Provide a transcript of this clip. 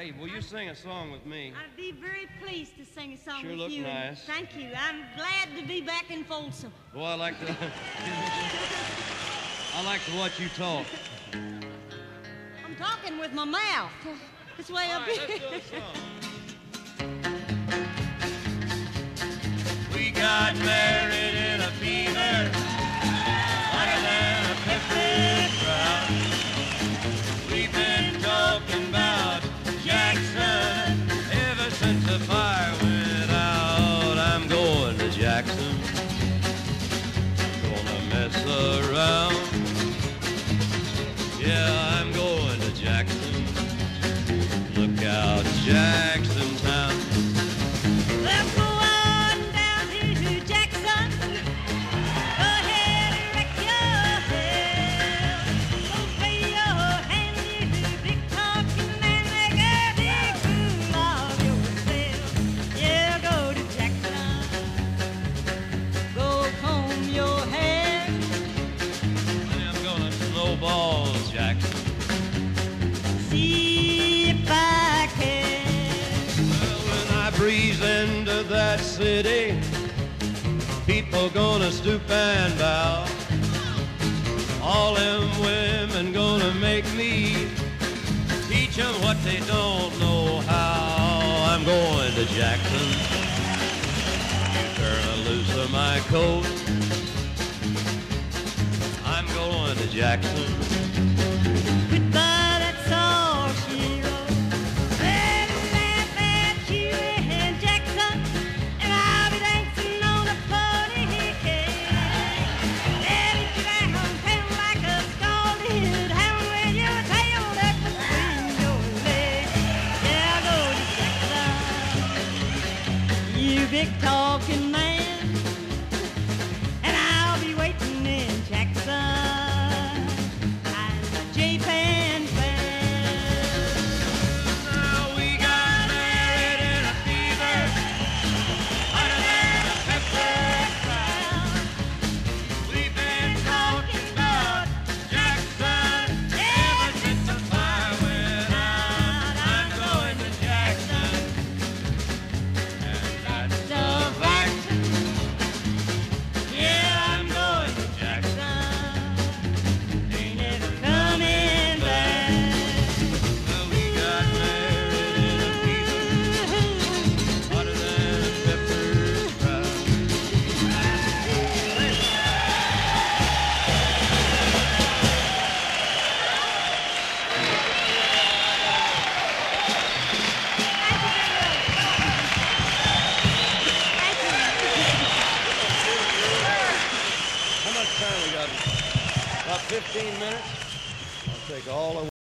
Hey, will you sing a song with me? I'd be very pleased to sing a song Sure with look you. nice. Thank you. I'm glad to be back in Folsom. Well, I like to. I like to watch you talk. I'm talking with my mouth. This way All up right, here. let's do a song. We got married in a fever, hotter than a pepper sprout. We've been talking about Jackson ever since the fire went out. I'm going to Jackson, gonna mess around. Yeah, I'm going to Jackson. Look out, Jackson Town. Let's go on down to Jackson. Go ahead and wreck yourself. Don't pay your hand, you big talking man. Make a big fool of yourself. Yeah, go to Jackson. Go comb your hair. I'm gonna snowball Jackson. See if I can. Well, when I breeze into that city, people gonna stoop and bow. All them women gonna make me teach them what they don't know how. I'm going to Jackson. You turn loose of my coat. I'm going to Jackson. Goodbye, that's all she wrote. Well, laugh at you in Jackson, and I'll be dancing on a pony cake. Daddy, you downtown like a scalded hound with your tail tucked between your legs. Yeah, I'll go to Jackson, you big talking man, and I'll be waiting in Jackson. J-Pan fan. Now we got married in a fever, hotter than a pepper sprout. We've been talking about Jackson ever since the fire went out. I'm going to Jackson, and that's the fact. Yeah, I'm going to Jackson. Ain't never coming back. Well, we got married in a fever, hotter than a pepper sprout. How much time we got? About 15 minutes. I'll take all the